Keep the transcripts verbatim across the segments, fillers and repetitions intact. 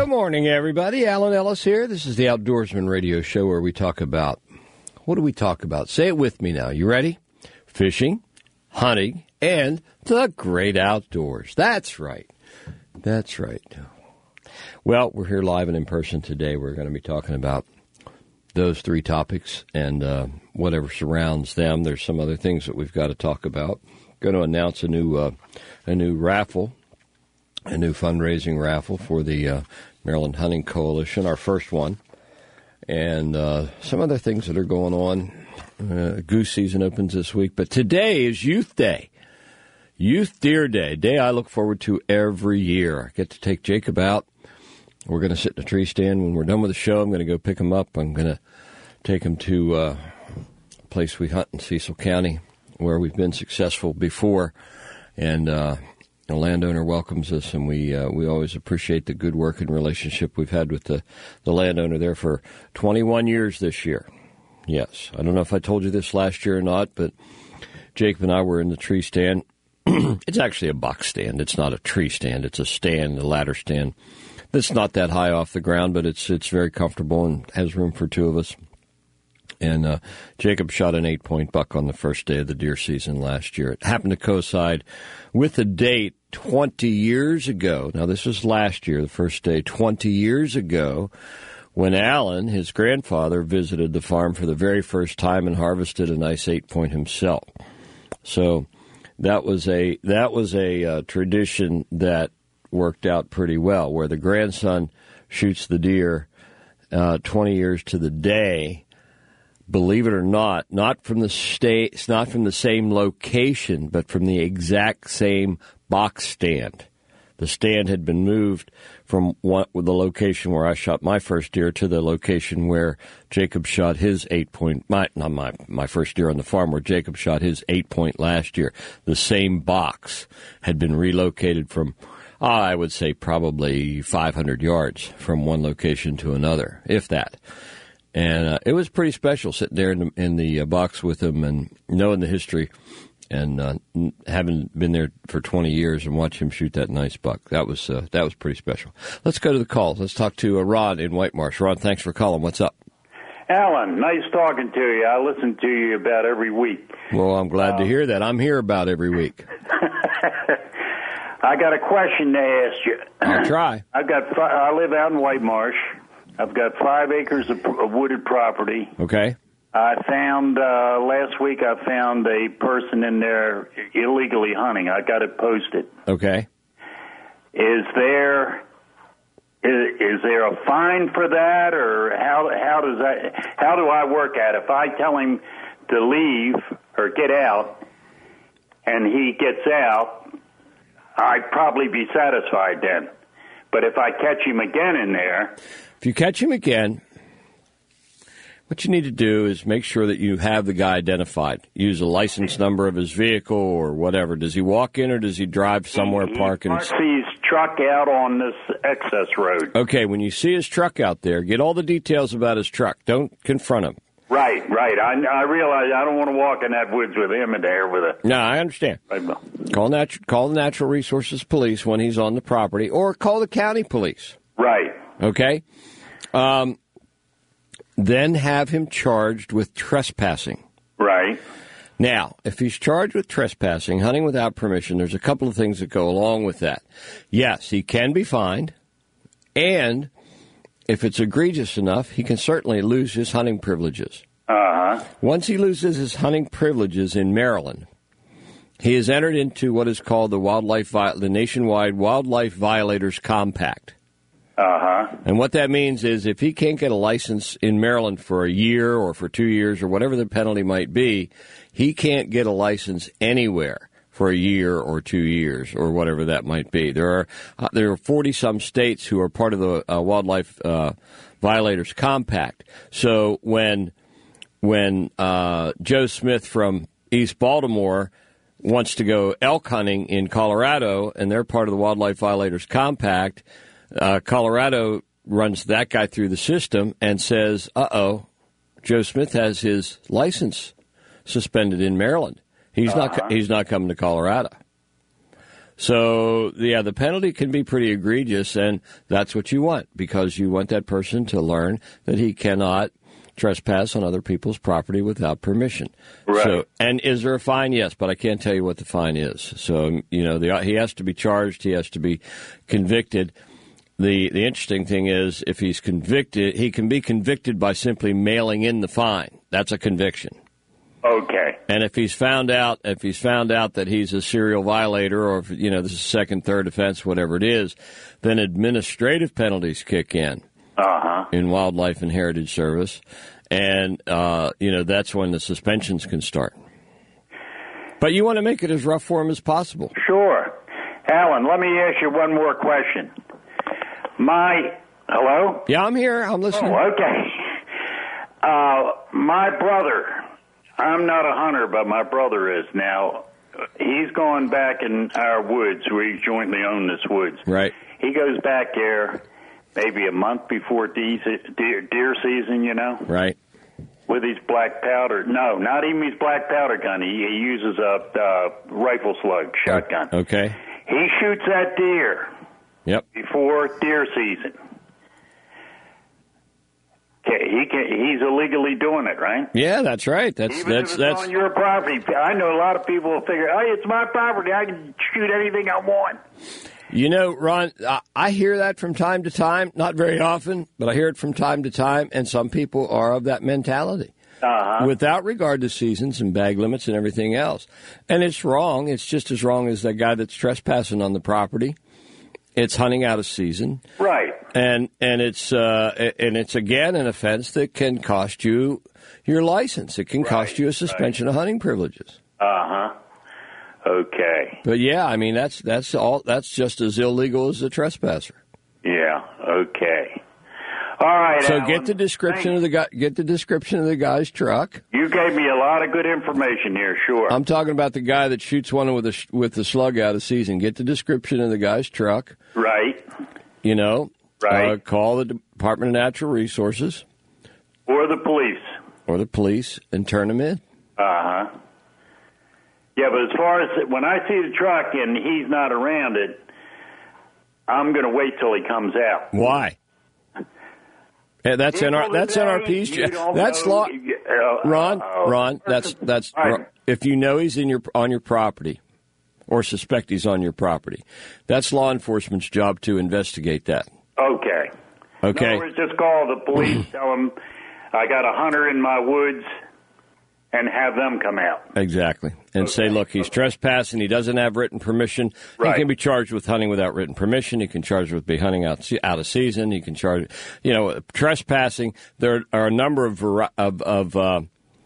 morning, everybody. Alan Ellis here. This is the Outdoorsman Radio Show where we talk about, what do we talk about? Say it with me now. You ready? Fishing, hunting, and the great outdoors. That's right. That's right. Well, we're here live and in person today. We're going to be talking about those three topics and uh, whatever surrounds them. There's some other things that we've got to talk about. Going to announce a new uh, a new raffle, a new fundraising raffle for the uh, Maryland Hunting Coalition, our first one, and uh, some other things that are going on. Uh, goose season opens this week, but today is Youth Day, Youth Deer Day, day I look forward to every year. I get to take Jacob out. We're going to sit in a tree stand. When we're done with the show, I'm going to go pick him up. I'm going to take him to uh, a place we hunt in Cecil County, where we've been successful before, and uh, the landowner welcomes us, and we uh, we always appreciate the good work and relationship we've had with the, the landowner there for twenty-one years this year. Yes, I don't know if I told you this last year or not, but Jacob and I were in the tree stand. It's actually a box stand. It's not a tree stand. It's a stand, a ladder stand. That's not that high off the ground, but it's it's very comfortable and has room for two of us. And uh, Jacob shot an eight-point buck on the first day of the deer season last year. It happened to coincide with a date twenty years ago. Now, this was last year, the first day, twenty years ago, when Alan, his grandfather, visited the farm for the very first time and harvested a nice eight-point himself. So that was a that was a uh, tradition that worked out pretty well, where the grandson shoots the deer uh, twenty years to the day. Believe it or not, not from the state, it's not from the same location, but from the exact same box stand. The stand had been moved from one, the location where I shot my first deer to the location where Jacob shot his eight point, my, not my, my first deer on the farm, where Jacob shot his eight point last year. The same box had been relocated from, uh, I would say probably five hundred yards from one location to another, if that. And uh, it was pretty special sitting there in the, in the uh, box with him and knowing the history and uh, having been there for twenty years and watch him shoot that nice buck. That was uh, that was pretty special. Let's go to the calls. Let's talk to uh, Ron in White Marsh. Ron, thanks for calling. What's up? Alan, nice talking to you. I listen to you about every week. Well, I'm glad um, to hear that. I'm here about every week. I got a question to ask you. I'll try. I've got. I live out in White Marsh. I've got five acres of, of wooded property. Okay. I found, uh, last week I found a person in there illegally hunting. I got it posted. Okay. Is there, is, is there a fine for that, or how, how does that, how do I work at it? If I tell him to leave or get out and he gets out, I'd probably be satisfied then. But if I catch him again in there... If you catch him again, what you need to do is make sure that you have the guy identified. Use a license number of his vehicle or whatever. Does he walk in or does he drive somewhere, he, park? He parks his truck out on this access road. Okay, when you see his truck out there, get all the details about his truck. Don't confront him. Right, right. I, I realize I don't want to walk in that woods with him in there with a... No, I understand. Call, natu- call the Natural Resources Police when he's on the property, or call the county police. Right. Okay? Um, then have him charged with trespassing. Right. Now, if he's charged with trespassing, hunting without permission, there's a couple of things that go along with that. Yes, he can be fined, and if it's egregious enough, he can certainly lose his hunting privileges. Uh-huh. Once he loses his hunting privileges in Maryland, he has entered into what is called the Wildlife Vi- the Nationwide Wildlife Violators Compact. Uh-huh. And what that means is if he can't get a license in Maryland for a year or for two years or whatever the penalty might be, he can't get a license anywhere for a year or two years or whatever that might be. There are uh, there are forty-some states who are part of the uh, Wildlife uh, Violators Compact. So when when uh, Joe Smith from East Baltimore wants to go elk hunting in Colorado and they're part of the Wildlife Violators Compact, uh, Colorado runs that guy through the system and says, uh-oh, Joe Smith has his license suspended in Maryland. He's uh-huh. not he's not coming to Colorado. So, yeah, the penalty can be pretty egregious, and that's what you want, because you want that person to learn that he cannot trespass on other people's property without permission. Right. So, and is there a fine? Yes, but I can't tell you what the fine is. So, you know, the, he has to be charged. He has to be convicted. The the interesting thing is, if he's convicted, he can be convicted by simply mailing in the fine. That's a conviction. Okay. And if he's found out, if he's found out that he's a serial violator, or if, you know, this is second, third offense, whatever it is, then administrative penalties kick in. Uh-huh. In Wildlife and Heritage Service, and, uh, you know, that's when the suspensions can start. But you want to make it as rough for him as possible. Sure. Alan, let me ask you one more question. My, hello? Yeah, I'm here. I'm listening. Oh, okay. Uh, my brother, I'm not a hunter, but my brother is now. He's going back in our woods. We jointly own this woods. Right. He goes back there maybe a month before deer, deer season, you know? Right. With his black powder. No, not even his black powder gun. He, he uses a uh, rifle slug shotgun. Okay. He shoots that deer. Yep. Before deer season. Okay, he can, he's illegally doing it, right? Yeah, that's right. That's Even that's if it's that's on your property. I know a lot of people will figure, oh, it's my property. I can shoot anything I want. You know, Ron, I hear that from time to time, not very often, but I hear it from time to time, and some people are of that mentality. Uh-huh. Without regard to seasons and bag limits and everything else. And it's wrong. It's just as wrong as that guy that's trespassing on the property. It's hunting out of season. Right. And and it's uh, and it's again an offense that can cost you your license. It can right. cost you a suspension right. of hunting privileges. Uh-huh. Okay. But yeah, I mean that's that's all that's just as illegal as a trespasser. Yeah. Okay. All right. So Alan, get the description thanks. of the guy. Get the description of the guy's truck. You gave me a lot of good information here. Sure. I'm talking about the guy that shoots one with a with the slug out of season. Get the description of the guy's truck. Right. You know. Right. Uh, call the Department of Natural Resources Or the police. or the police and turn them in. Uh huh. Yeah, but as far as when I see the truck and he's not around it, I'm going to wait till he comes out. Why? Yeah, that's in our that's in our piece. That's law. Ron, Ron, that's that's Right. if you know he's in your on your property or suspect he's on your property, that's law enforcement's job to investigate that. Okay. Okay. In other words, just call the police, tell them I got a hunter in my woods, and have them come out. Exactly. And Okay. say, look, he's trespassing. He doesn't have written permission. Right. He can be charged with hunting without written permission. He can charge with be hunting out out of season. He can charge, you know, trespassing. There are a number of vari- of, of uh,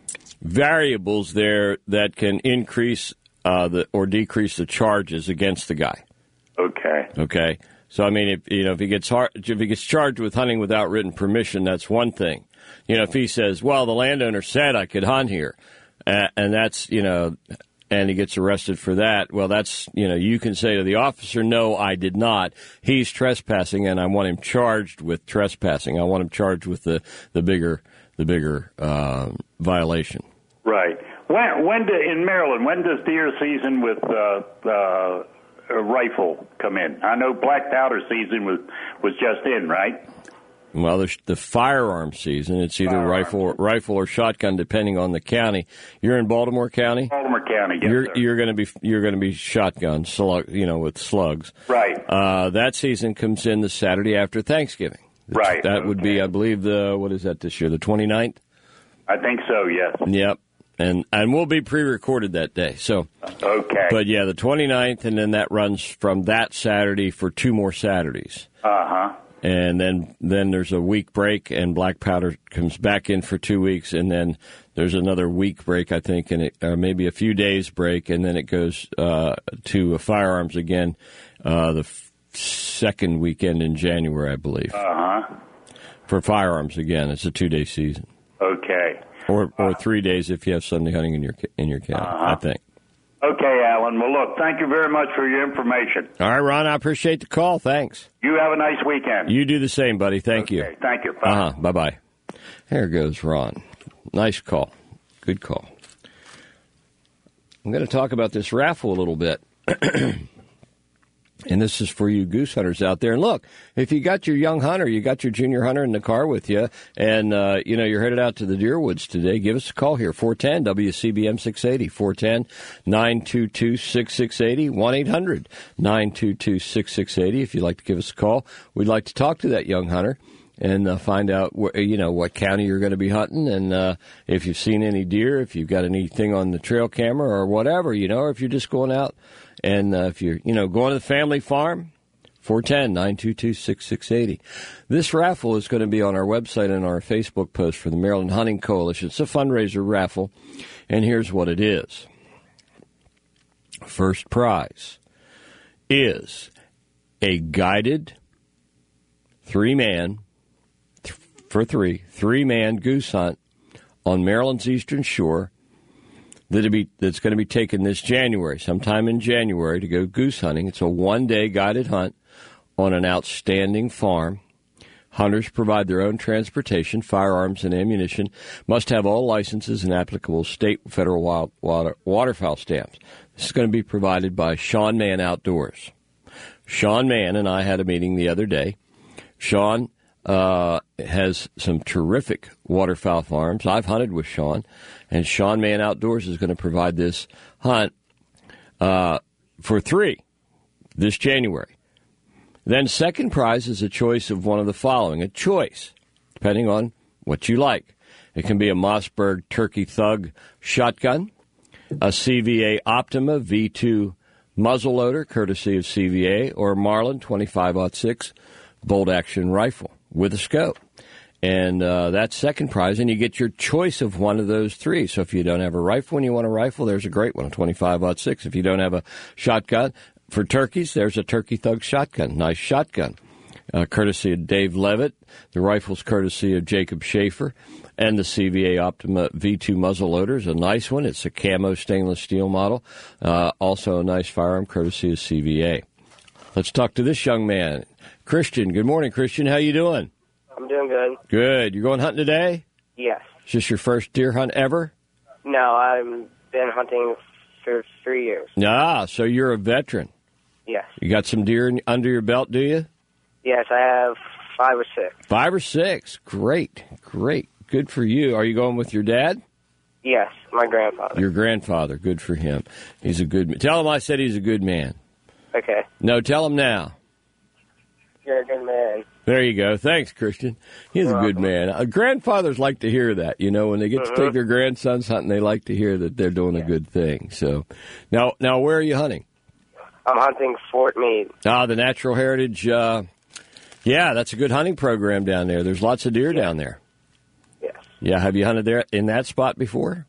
variables there that can increase uh, the or decrease the charges against the guy. Okay. Okay. So I mean, if you know if he gets har- if he gets charged with hunting without written permission, that's one thing. You know, if he says, "Well, the landowner said I could hunt here," uh, and that's you know, and he gets arrested for that, well, that's you know, you can say to the officer, "No, I did not. He's trespassing, and I want him charged with trespassing. I want him charged with the the bigger the bigger uh, violation." Right. When when do, in Maryland, when does deer season with uh, uh, a rifle come in? I know black powder season was was just in, right? Well, there's the firearm season. It's either Firearm. rifle, or, rifle or shotgun, depending on the county. You're in Baltimore County. Baltimore County. Yes, you're sir. you're going to be you're going to be shotgun, slug, you know, with slugs. Right. Uh, that season comes in the Saturday after Thanksgiving. Right. That would be, Okay. I believe, the what is that this year? The twenty-ninth? I think so. Yes. Yep. And and we'll be pre-recorded that day. So, Okay. but yeah, the twenty-ninth, and then that runs from that Saturday for two more Saturdays. Uh huh. And then, then there's a week break, and black powder comes back in for two weeks, and then there's another week break, I think, and it, or maybe a few days break, and then it goes uh, to uh, firearms again uh, the f- second weekend in January, I believe. Uh huh. For firearms again, it's a two-day season, Okay. or or three days if you have Sunday hunting in your in your county. Uh-huh. I think. Okay, Alan. Well, look, thank you very much for your information. All right, Ron, I appreciate the call. Thanks. You have a nice weekend. You do the same, buddy. Thank okay, you. Thank you. Bye. Uh huh. Bye bye. There goes Ron. Nice call. Good call. I'm going to talk about this raffle a little bit. And this is for you goose hunters out there. And look, if you got your young hunter, you got your junior hunter in the car with you, and, uh, you know, you're headed out to the deer woods today, give us a call here, four one zero W C B M six eighty, four one zero, nine two two, six six eight zero, one eight hundred, nine two two, six six eight zero. If you'd like to give us a call, we'd like to talk to that young hunter and uh, find out, wh- you know, what county you're going to be hunting, and uh, if you've seen any deer, if you've got anything on the trail camera or whatever, you know, or if you're just going out. And uh, if you're, you know, going to the family farm, four one zero, nine two two, six six eight zero. This raffle is going to be on our website and our Facebook post for the Maryland Hunting Coalition. It's a fundraiser raffle, and here's what it is. First prize is a guided three-man, th- for three, three-man goose hunt on Maryland's eastern shore. That'll be, that's going to be taken this January, sometime in January, to go goose hunting. It's a one-day guided hunt on an outstanding farm. Hunters provide their own transportation, firearms, and ammunition, must have all licenses and applicable state and federal wild, water, waterfowl stamps. This is going to be provided by Sean Mann Outdoors. Sean Mann and I had a meeting the other day. Sean Uh, has some terrific waterfowl farms. I've hunted with Sean, and Sean Mann Outdoors is going to provide this hunt uh, for three this January. Then second prize is a choice of one of the following, a choice, depending on what you like. It can be a Mossberg Turkey Thug shotgun, a C V A Optima V two muzzleloader, courtesy of C V A, or a Marlin twenty-five aught six bolt-action rifle with a scope. And uh, that's second prize, and you get your choice of one of those three. So if you don't have a rifle and you want a rifle, there's a great one, a twenty-five aught six. If you don't have a shotgun, for turkeys, there's a Turkey Thug shotgun, nice shotgun, uh, courtesy of Dave Levitt. The rifle's courtesy of Jacob Schaefer. And the C V A Optima V two muzzleloader is a nice one. It's a camo stainless steel model. Uh, also a nice firearm, courtesy of C V A. Let's talk to this young man. Christian, good morning, Christian. How you doing? I'm doing good. Good. You're going hunting today? Yes. Is this your first deer hunt ever? No, I've been hunting for three years. Ah, so you're a veteran. Yes. You got some deer in, under your belt, do you? Yes, I have five or six. Five or six. Great, great. Good for you. Are you going with your dad? Yes, my grandfather. Your grandfather. Good for him. He's a good man. Tell him I said he's a good man. Okay. No, tell him now. You're a good man. There you go. Thanks, Christian. He's You're a good welcome. man. Uh, grandfathers like to hear that. You know, when they get Mm-hmm. to take their grandsons hunting, they like to hear that they're doing Yeah. a good thing. So, now, now, where are you hunting? I'm hunting Fort Meade. Ah, the Natural Heritage. Uh, yeah, that's a good hunting program down there. There's lots of deer Yeah. down there. Yes. Yeah, have you hunted there in that spot before?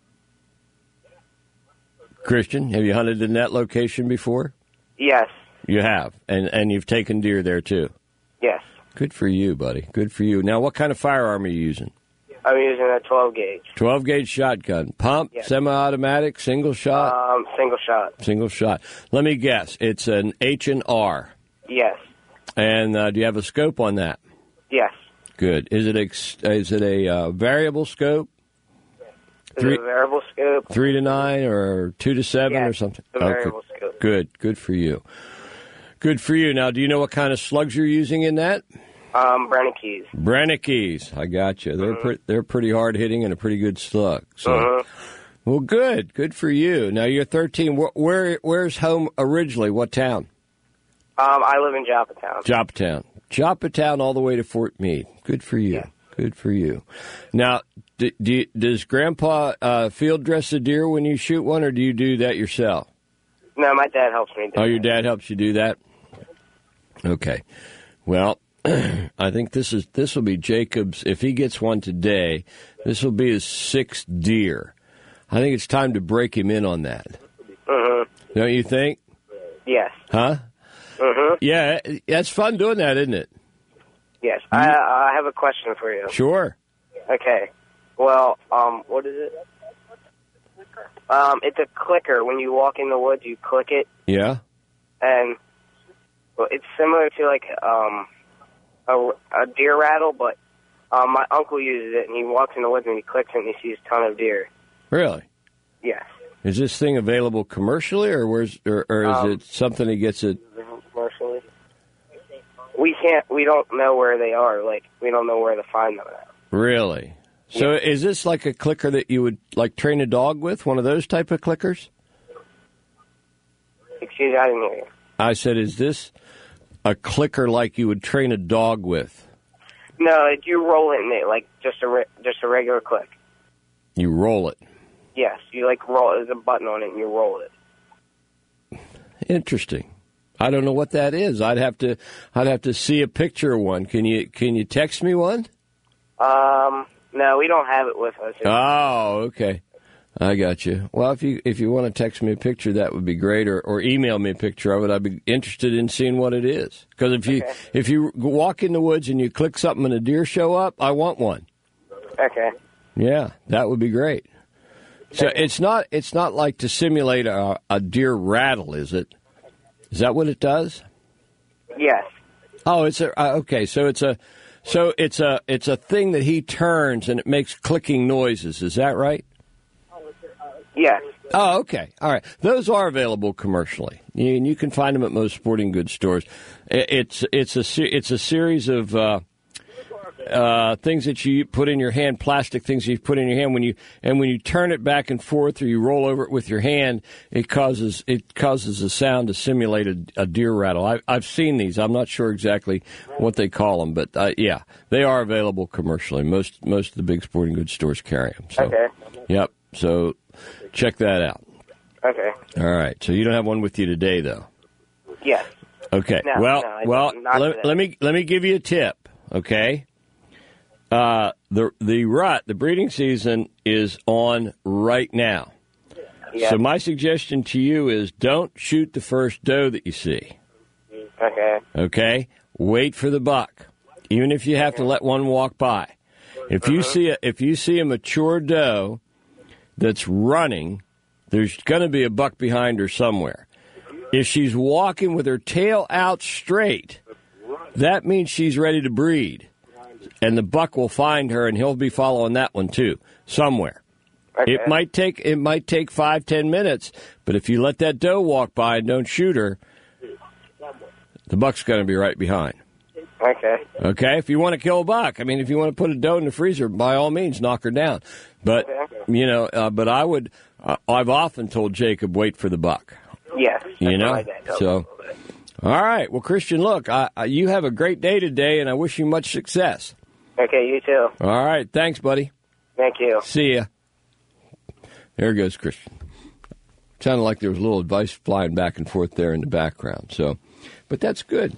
Christian, have you hunted in that location before? Yes. You have, and and you've taken deer there too. Yes. Good for you, buddy. Good for you. Now, what kind of firearm are you using? I'm using a twelve gauge. twelve gauge shotgun. Pump, Yes. semi-automatic, single shot? Um, single shot. Single shot. Let me guess. It's an H and R. Yes. And uh, do you have a scope on that? Yes. Good. Is it a, is it a uh, variable scope? Is Three- it a variable scope? Three to nine or two to seven Yes, or something? it's a variable scope. Good. Good for you. Good for you. Now, do you know what kind of slugs you're using in that? Um, Brannickys. Brannickys. I got you. They're Mm-hmm. pre- they're pretty hard hitting and a pretty good slug. So, Mhm. well, good. Good for you. Now you're thirteen. Where, where where's home originally? What town? Um, I live in Joppatown. Joppatown. Joppatown all the way to Fort Meade. Good for you. Yeah. Good for you. Now, do, do you, does Grandpa uh, field dress the deer when you shoot one, or do you do that yourself? No, my dad helps me do Oh, your that. dad helps you do that? Okay. Well, I think this is this will be Jacob's. If he gets one today, this will be his sixth deer. I think it's time to break him in on that. Mm-hmm. Don't you think? Yes. Huh? Mm-hmm. Yeah, that's fun doing that, isn't it? Yes. I, I have a question for you. Sure. Okay. Well, um, what is it? Um, it's a clicker. When you walk in the woods, you click it, Yeah. and well, it's similar to like um, a, a deer rattle, but um, my uncle uses it, and he walks in the woods and he clicks it, and he sees a ton of deer. Really? Yes. Is this thing available commercially, or where's, or, or is Um, it something he gets it? Commercially. can't. We don't know where they are. Like we don't know where to find them at. Really? So Yeah. is this like a clicker that you would like train a dog with? One of those type of clickers? Excuse me, I didn't hear you. I said, is this a clicker like you would train a dog with? No, like you roll it in it like just a re- just a regular click. You roll it. Yes, you like roll. There's a button on it, and you roll it. Interesting. I don't know what that is. I'd have to. I'd have to see a picture of one. Can you? Can you text me one? Um, no, we don't have it with us. Oh, okay. I got you. Well, if you if you want to text me a picture, that would be great, or, or email me a picture of it. I'd be interested in seeing what it is. Because if you Okay. if you walk in the woods and you click something and a deer show up, I want one. Okay. Yeah, that would be great. So it's not it's not like to simulate a, a deer rattle, is it? Is that what it does? Yes. Oh, it's a uh, okay. So it's a so it's a it's a thing that he turns and it makes clicking noises. Is that right? Yes. Oh, okay. All right. Those are available commercially, and you can find them at most sporting goods stores. It's it's a it's a series of uh, uh, things that you put in your hand, plastic things you put in your hand. When you and when you turn it back and forth, or you roll over it with your hand, it causes it causes a sound to simulate a, a deer rattle. I, I've seen these. I'm not sure exactly what they call them, but uh, yeah, they are available commercially. Most most of the big sporting goods stores carry them. So, Okay. Yep. So check that out. Okay. All right. So you don't have one with you today, though. Yes. Okay. No, well, no, I well, don't. Not let, today. let me let me give you a tip. Okay. Uh, the the rut, the breeding season is on right now. Yes. So my suggestion to you is don't shoot the first doe that you see. Okay. Okay. Wait for the buck, even if you have to let one walk by. If you see a, if you see a mature doe that's running, there's going to be a buck behind her somewhere. If she's walking with her tail out straight, that means she's ready to breed. And the buck will find her, and he'll be following that one, too, somewhere. Okay. It might take it might take five, ten minutes, but if you let that doe walk by and don't shoot her, the buck's going to be right behind. Okay. Okay, if you want to kill a buck, I mean, if you want to put a doe in the freezer, by all means, knock her down. But Okay. you know, uh, but I would. Uh, I've often told Jacob, wait for the buck. Yes. You That's know, what my dad told me a so. little bit. All right, well, Christian, look, I, I, you have a great day today, and I wish you much success. Okay, you too. All right, thanks, buddy. Thank you. See ya. There goes Christian. Sounded like there was a little advice flying back and forth there in the background. So, but that's good.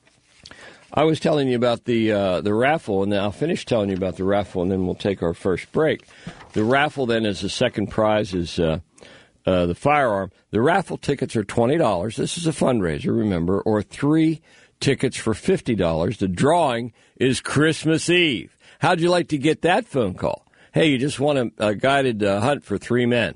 I was telling you about the uh, the raffle, and then I'll finish telling you about the raffle, and then we'll take our first break. The raffle then is the second prize is uh, uh, the firearm. The raffle tickets are twenty dollars. This is a fundraiser, remember, or three tickets for fifty dollars. The drawing is Christmas Eve. How'd you like to get that phone call? Hey, you just want a, a guided uh, hunt for three men.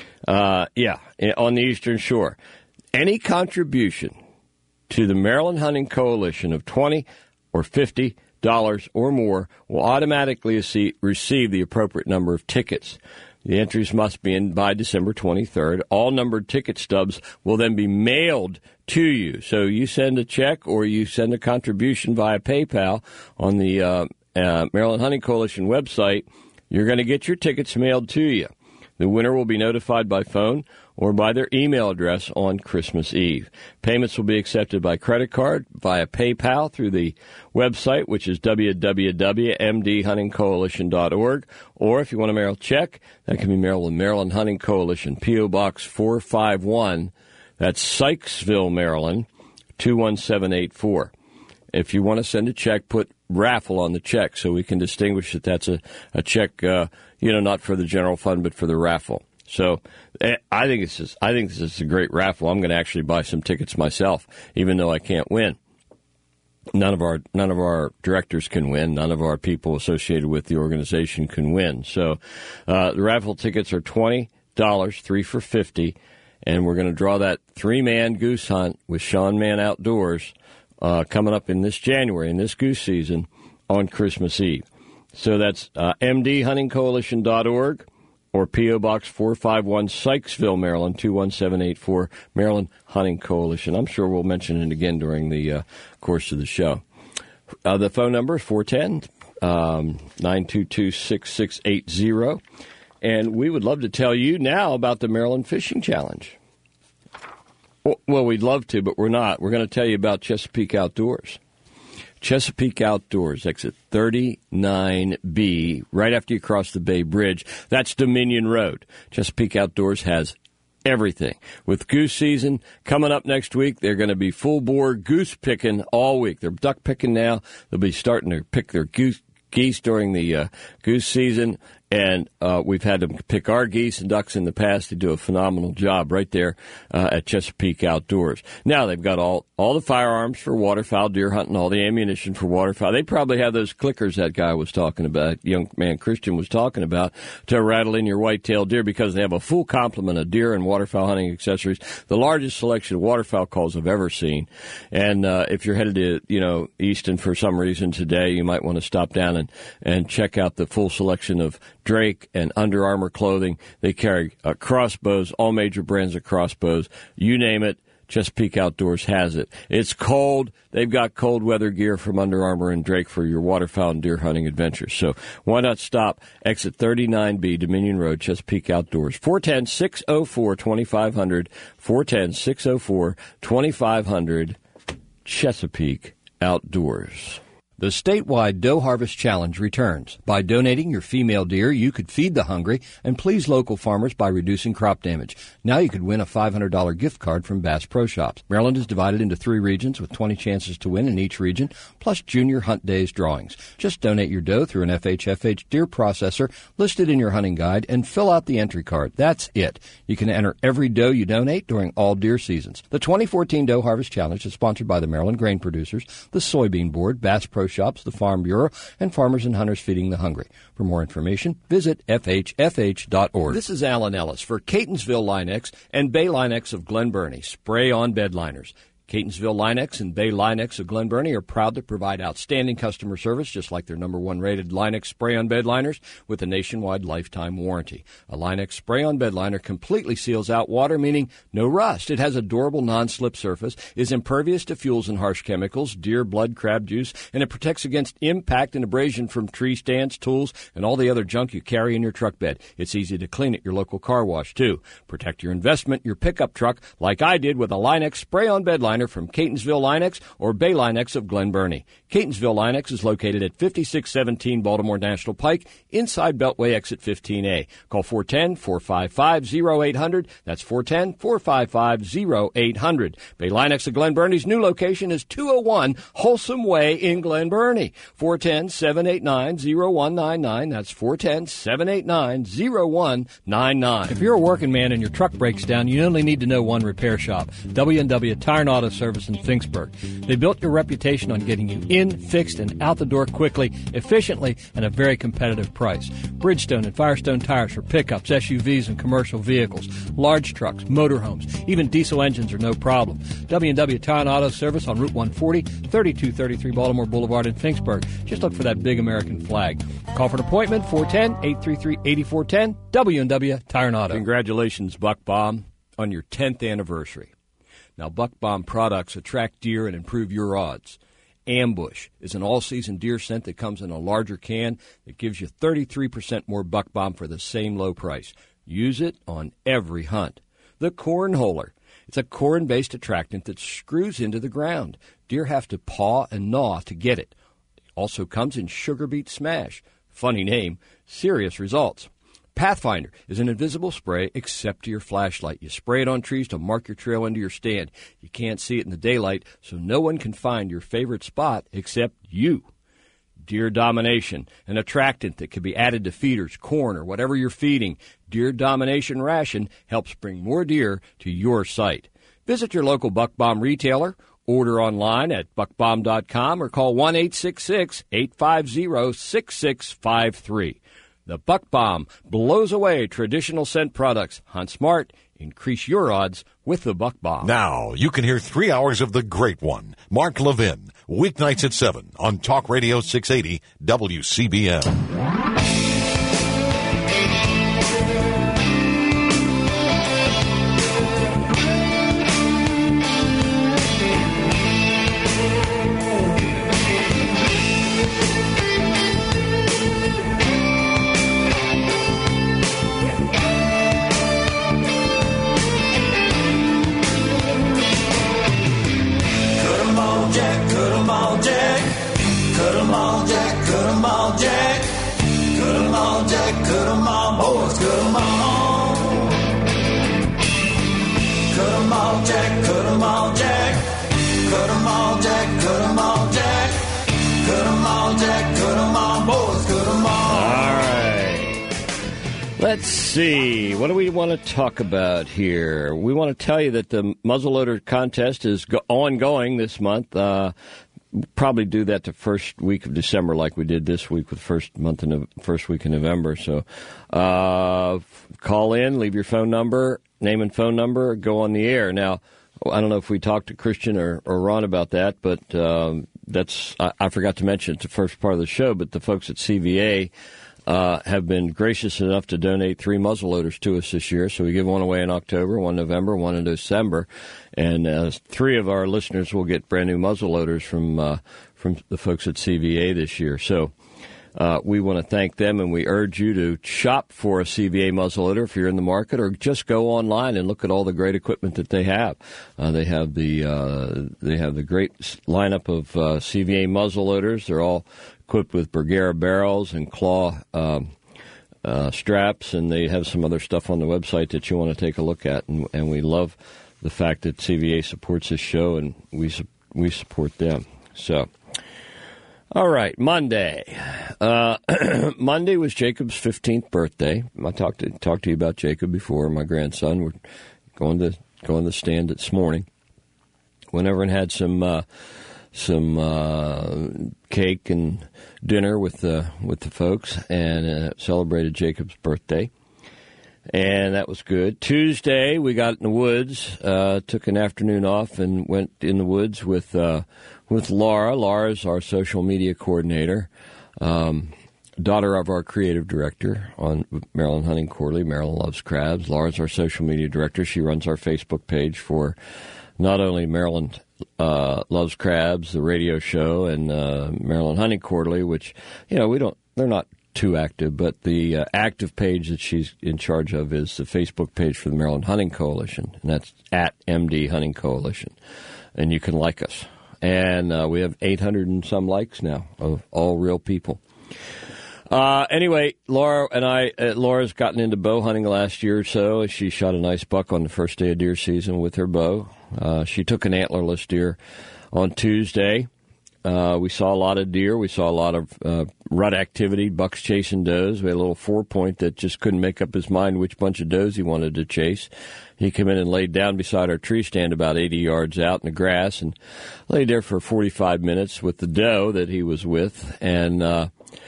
Uh, yeah, on the Eastern Shore. Any contribution to the Maryland Hunting Coalition of twenty dollars or fifty dollars or more will automatically receive the appropriate number of tickets. The entries must be in by December twenty-third. All numbered ticket stubs will then be mailed to you. So you send a check or you send a contribution via PayPal on the uh, uh, Maryland Hunting Coalition website. You're going to get your tickets mailed to you. The winner will be notified by phone or by their email address on Christmas Eve. Payments will be accepted by credit card, via PayPal through the website, which is w w w dot m d hunting coalition dot org. Or if you want to mail a check, that can be mailed with Maryland Hunting Coalition, P O. Box four five one. That's Sykesville, Maryland, two one seven eight four. If you want to send a check, put raffle on the check so we can distinguish that that's a, a check, uh, you know, not for the general fund, but for the raffle. So I think this is I think this is a great raffle. I'm going to actually buy some tickets myself, even though I can't win. None of our none of our directors can win. None of our people associated with the organization can win. So uh, the raffle tickets are twenty dollars, three for fifty, and we're going to draw that three-man goose hunt with Sean Mann Outdoors uh, coming up in this January, in this goose season, on Christmas Eve. So that's uh, m d hunting coalition dot org. Or P O. Box four five one, Sykesville, Maryland, two one seven eight four, Maryland Hunting Coalition. I'm sure we'll mention it again during the uh, course of the show. Uh, the phone number is four one zero, nine two two, six six eight zero. And we would love to tell you now about the Maryland Fishing Challenge. Well, we'd love to, but we're not. We're going to tell you about Chesapeake Outdoors. Chesapeake Outdoors, exit thirty-nine B, right after you cross the Bay Bridge. That's Dominion Road. Chesapeake Outdoors has everything. With goose season coming up next week, they're going to be full bore goose picking all week. They're duck picking now. They'll be starting to pick their goose, geese during the uh, goose season. And uh, we've had them pick our geese and ducks in the past. They do a phenomenal job right there uh, at Chesapeake Outdoors. Now they've got all, all the firearms for waterfowl, deer hunting, all the ammunition for waterfowl. They probably have those clickers that guy was talking about, young man Christian was talking about, to rattle in your white-tailed deer, because they have a full complement of deer and waterfowl hunting accessories, the largest selection of waterfowl calls I've ever seen. And uh, if you're headed to, you know, Easton for some reason today, you might want to stop down and, and check out the full selection of Drake and Under Armour clothing. They carry uh, crossbows, all major brands of crossbows. You name it, Chesapeake Outdoors has it. It's cold. They've got cold weather gear from Under Armour and Drake for your waterfowl and deer hunting adventures. So why not stop? Exit thirty-nine B, Dominion Road, Chesapeake Outdoors. four one zero, six zero four, two five zero zero. four one zero, six zero four, two five zero zero. Chesapeake Outdoors. The statewide Doe Harvest Challenge returns. By donating your female deer, you could feed the hungry and please local farmers by reducing crop damage. Now you could win a five hundred dollars gift card from Bass Pro Shops. Maryland is divided into three regions with twenty chances to win in each region, plus Junior Hunt Days drawings. Just donate your doe through an F H F H deer processor listed in your hunting guide and fill out the entry card. That's it. You can enter every doe you donate during all deer seasons. The twenty fourteen Doe Harvest Challenge is sponsored by the Maryland Grain Producers, the Soybean Board, Bass Pro Shops, the Farm Bureau, and Farmers and Hunters Feeding the Hungry. For more information, visit F H F H dot org. This is Alan Ellis for Catonsville Linex and Bay Linex of Glen Burnie. Spray on bed liners. Catonsville Linex and Bay Linex of Glen Burnie are proud to provide outstanding customer service, just like their number one rated Linex spray-on bed liners, with a nationwide lifetime warranty. A Linex spray-on bed liner completely seals out water, meaning no rust. It has a durable non-slip surface, is impervious to fuels and harsh chemicals, deer blood, crab juice, and it protects against impact and abrasion from tree stands, tools, and all the other junk you carry in your truck bed. It's easy to clean at your local car wash, too. Protect your investment, your pickup truck, like I did with a Linex spray-on bed liner from Catonsville Linex or Bay Linex of Glen Burnie. Catonsville Linex is located at fifty-six seventeen Baltimore National Pike, inside Beltway exit fifteen A. Call four one zero, four five five, zero eight zero zero. That's four one zero, four five five, zero eight zero zero. Bay Linex of Glen Burnie's new location is two oh one Wholesome Way in Glen Burnie. four one zero, seven eight nine, zero one nine nine. That's four one zero, seven eight nine, zero one nine nine. If you're a working man and your truck breaks down, you only need to know one repair shop, W and W Tire and Auto Service in Finksburg. They built your reputation on getting you in, fixed, and out the door quickly, efficiently, and at a very competitive price. Bridgestone and Firestone tires for pickups, S U Vs, and commercial vehicles, large trucks, motorhomes, even diesel engines are no problem. W and W Tire and Auto Service on Route one forty, thirty-two thirty-three Baltimore Boulevard in Finksburg. Just look for that big American flag. Call for an appointment, four one zero, eight three three, eight four one zero, W and W Tire and Auto. Congratulations, Buck Bomb, on your tenth anniversary. Now, Buck Bomb products attract deer and improve your odds. Ambush is an all-season deer scent that comes in a larger can that gives you thirty-three percent more Buck Bomb for the same low price. Use it on every hunt. The Cornholer. It's a corn-based attractant that screws into the ground. Deer have to paw and gnaw to get it. It also comes in Sugar Beet Smash. Funny name, serious results. Pathfinder is an invisible spray except to your flashlight. You spray it on trees to mark your trail into your stand. You can't see it in the daylight, so no one can find your favorite spot except you. Deer Domination, an attractant that can be added to feeders, corn, or whatever you're feeding. Deer Domination Ration helps bring more deer to your site. Visit your local Buck Bomb retailer, order online at buck bomb dot com, or call one eight six six, eight five zero, six six five three. The Buck Bomb blows away traditional scent products. Hunt smart. Increase your odds with the Buck Bomb. Now you can hear three hours of the great one, Mark Levin, weeknights at seven on Talk Radio six eighty W C B M. all, Jack. Cut 'em all, Jack. Cut 'em all, Jack. Cut 'em all, Jack. Cut 'em all, Jack. Cut 'em all, boys. Cut 'em all. All right. Let's see. What do we want to talk about here? We want to tell you that the muzzleloader contest is go- ongoing this month. Uh, probably do that the first week of December, like we did this week with first month in the first week in November. So, uh, call in, leave your phone number, name and phone number, go on the air. Now, I don't know if we talked to Christian or, or Ron about that, but um, that's I, I forgot to mention it's the first part of the show. But the folks at C V A uh, have been gracious enough to donate three muzzleloaders to us this year. So we give one away in October, one in November, one in December, and uh, three of our listeners will get brand new muzzleloaders from uh, from the folks at C V A this year. So. Uh, we want to thank them, and we urge you to shop for a C V A muzzleloader if you're in the market, or just go online and look at all the great equipment that they have. Uh, they have the uh, they have the great lineup of uh, C V A muzzleloaders. They're all equipped with Bergara barrels and claw um, uh, straps, and they have some other stuff on the website that you want to take a look at. And, and we love the fact that C V A supports this show, and we we support them. So. All right, Monday. Uh, Monday was Jacob's fifteenth birthday. I talked to talked to you about Jacob before. My grandson. We're going to going to the stand this morning. Went over and had some uh, some uh, cake and dinner with the with the folks, and uh, celebrated Jacob's birthday. And that was good. Tuesday, we got in the woods, uh, took an afternoon off and went in the woods with uh, with Laura. Laura's our social media coordinator, um, daughter of our creative director on Maryland Hunting Quarterly. Maryland Loves Crabs. Laura's our social media director. She runs our Facebook page for not only Maryland uh, Loves Crabs, the radio show, and uh, Maryland Hunting Quarterly, which, you know, we don't, they're not too active, but the uh, active page that she's in charge of is the Facebook page for the Maryland Hunting Coalition, and that's at M D Hunting Coalition, and you can like us. And uh, we have eight hundred and some likes now of all real people. Uh, anyway, Laura and I, uh, Laura's gotten into bow hunting last year or so. She shot a nice buck on the first day of deer season with her bow. Uh, she took an antlerless deer on Tuesday. Uh, we saw a lot of deer. We saw a lot of uh, rut activity, bucks chasing does. We had a little four-point that just couldn't make up his mind which bunch of does he wanted to chase. He came in and laid down beside our tree stand about eighty yards out in the grass and laid there for forty-five minutes with the doe that he was with. And uh,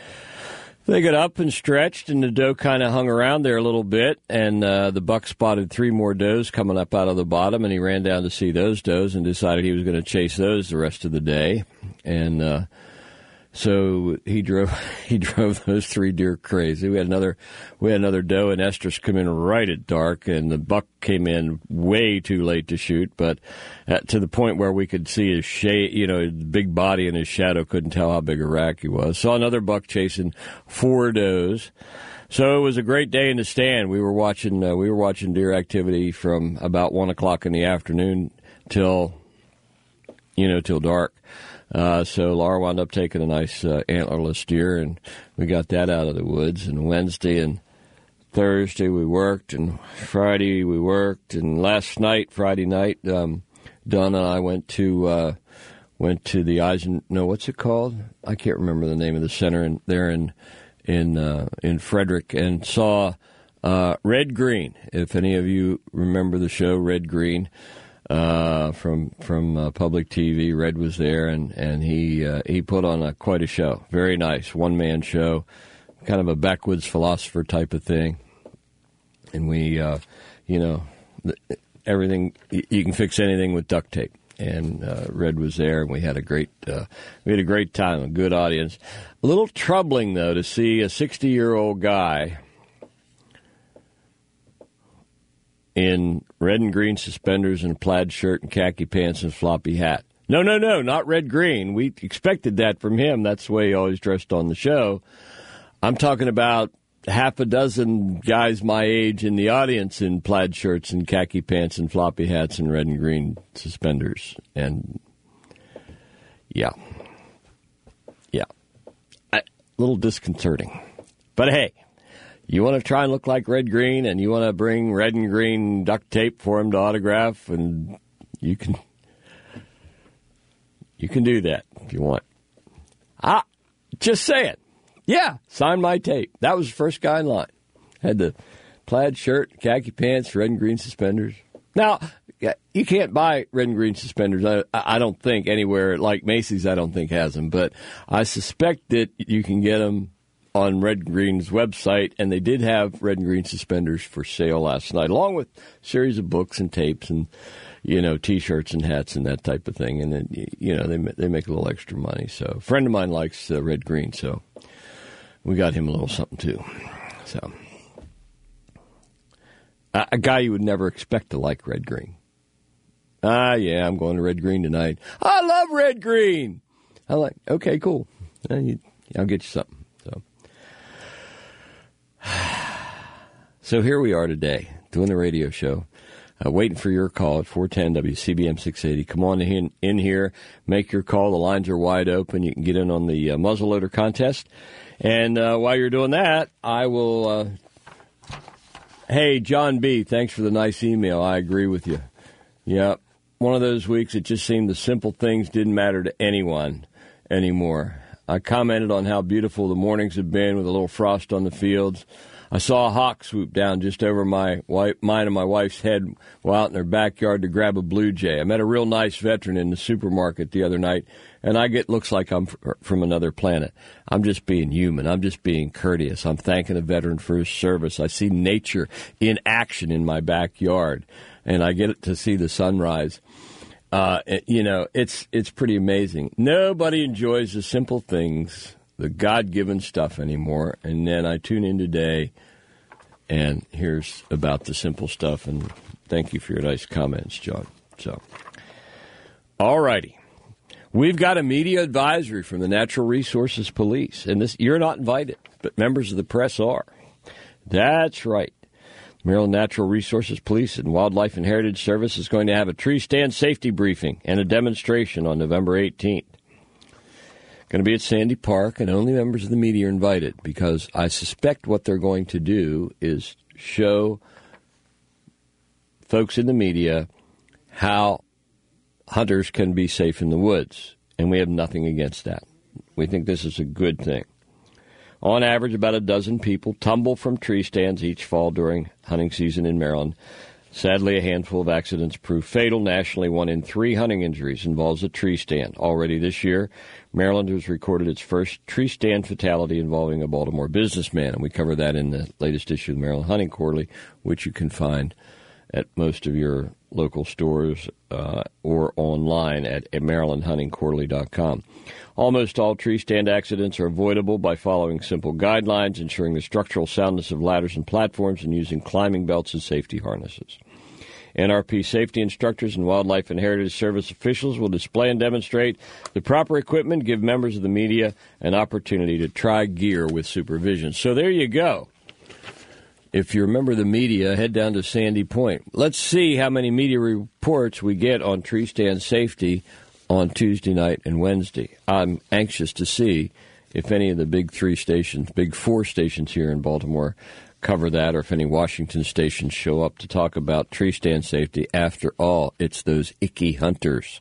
they got up and stretched, and the doe kind of hung around there a little bit, and uh, the buck spotted three more does coming up out of the bottom, and he ran down to see those does and decided he was going to chase those the rest of the day. And uh, so he drove he drove those three deer crazy. We had another we had another doe and estrus come in right at dark, and the buck came in way too late to shoot, but at, to the point where we could see his shade, you know, his big body and his shadow, couldn't tell how big a rack he was. Saw another buck chasing four does. So it was a great day in the stand. We were watching uh, we were watching deer activity from about one o'clock in the afternoon till you know till dark. Uh, so Laura wound up taking a nice uh, antlerless deer, and we got that out of the woods. And Wednesday and Thursday we worked, and Friday we worked, and last night, Friday night, um, Donna and I went to uh, went to the Eisen. No, what's it called? I can't remember the name of the center in, there in in uh, in Frederick, and saw uh, Red Green. If any of you remember the show Red Green. Uh, from from uh, public T V, Red was there, and and he uh, he put on a, quite a show. Very nice one man show, kind of a backwoods philosopher type of thing. And we, uh, you know, everything you can fix anything with duct tape. And uh, Red was there, and we had a great uh, we had a great time, a good audience. A little troubling though to see a sixty year old guy in red and green suspenders and a plaid shirt and khaki pants and floppy hat. No, no, no, not red-green. We expected that from him. That's the way he always dressed on the show. I'm talking about half a dozen guys my age in the audience in plaid shirts and khaki pants and floppy hats and red and green suspenders. And, yeah. Yeah. A little disconcerting. But, hey. You want to try and look like Red Green, and you want to bring red and green duct tape for him to autograph and you can you can do that if you want. Ah, just saying. Yeah, sign my tape. That was the first guy in line. Had the plaid shirt, khaki pants, red and green suspenders. Now, you can't buy red and green suspenders, I, I don't think, anywhere. Like Macy's, I don't think has them. But I suspect that you can get them on Red and Green's website, and they did have red and green suspenders for sale last night, along with a series of books and tapes and, you know, T-shirts and hats and that type of thing. And then, you know, they they make a little extra money. So a friend of mine likes uh, red green, so we got him a little something too. So a, a guy you would never expect to like red green. Ah, yeah, I'm going to red green tonight. I love red green. I'm like, okay, cool. Uh, you, I'll get you something. So. So here we are today, doing the radio show, uh, waiting for your call at four ten W C B M six eighty. Come on in, in here, make your call. The lines are wide open. You can get in on the uh, muzzleloader contest. And uh, while you're doing that, I will... Uh, hey, John B., thanks for the nice email. I agree with you. Yeah, one of those weeks it just seemed the simple things didn't matter to anyone anymore. I commented on how beautiful the mornings have been with a little frost on the fields. I saw a hawk swoop down just over my wife, mine and my wife's head while out in their backyard to grab a blue jay. I met a real nice veteran in the supermarket the other night, and I get looks like I'm from another planet. I'm just being human. I'm just being courteous. I'm thanking a veteran for his service. I see nature in action in my backyard, and I get to see the sunrise. Uh, you know, it's it's pretty amazing. Nobody enjoys the simple things, the God-given stuff anymore. And then I tune in today, and here's about the simple stuff. And thank you for your nice comments, John. So, all righty. We've got a media advisory from the Natural Resources Police. And this you're not invited, but members of the press are. That's right. Maryland Natural Resources Police and Wildlife and Heritage Service is going to have a tree stand safety briefing and a demonstration on November eighteenth. Going to be at Sandy Park, and only members of the media are invited because I suspect what they're going to do is show folks in the media how hunters can be safe in the woods, and we have nothing against that. We think this is a good thing. On average, about a dozen people tumble from tree stands each fall during hunting season in Maryland. Sadly, a handful of accidents prove fatal. Nationally, one in three hunting injuries involves a tree stand. Already this year, Maryland has recorded its first tree stand fatality involving a Baltimore businessman, and we cover that in the latest issue of the Maryland Hunting Quarterly, which you can find at most of your local stores uh, or online at maryland hunting quarterly dot com. Almost all tree stand accidents are avoidable by following simple guidelines, ensuring the structural soundness of ladders and platforms, and using climbing belts and safety harnesses. N R P safety instructors and Wildlife and Heritage Service officials will display and demonstrate the proper equipment, give members of the media an opportunity to try gear with supervision. So there you go. If you remember the media, head down to Sandy Point. Let's see how many media reports we get on tree stand safety on Tuesday night and Wednesday. I'm anxious to see if any of the big three stations, big four stations here in Baltimore cover that, or if any Washington stations show up to talk about tree stand safety. After all, it's those icky hunters.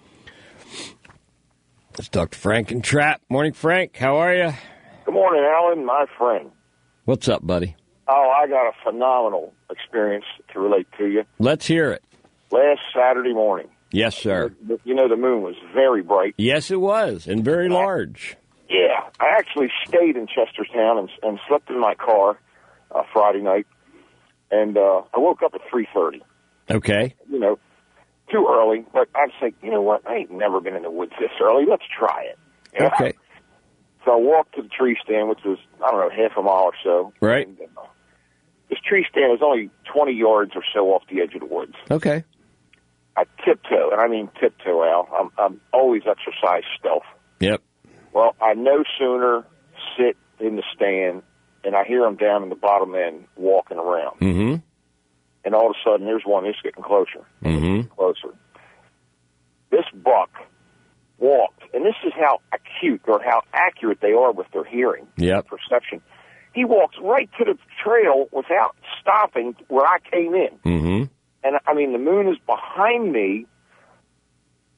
Let's talk to Frank and Trap. Morning, Frank. How are you? Good morning, Alan, my friend. What's up, buddy? Oh, I got a phenomenal experience to relate to you. Let's hear it. Last Saturday morning. Yes, sir. You know, the moon was very bright. Yes, it was, and very large. Yeah. I actually stayed in Chestertown and, and slept in my car uh, Friday night, and uh, I woke up at three thirty. Okay. You know, too early, but I was like, you know what, I ain't never been in the woods this early. Let's try it. You know? Okay. So I walked to the tree stand, which was, I don't know, half a mile or so. Right. And, uh, this tree stand was only twenty yards or so off the edge of the woods. Okay. I tiptoe, and I mean tiptoe, Al. I'm, I'm always exercise stealth. Yep. Well, I no sooner sit in the stand, and I hear them down in the bottom end walking around. Mm-hmm. And all of a sudden, here's one that's getting closer. Mm-hmm. Closer. This buck walked, and this is how acute or how accurate they are with their hearing, yep. perception. He walks right to the trail without stopping where I came in. Mm-hmm. And, I mean, the moon is behind me,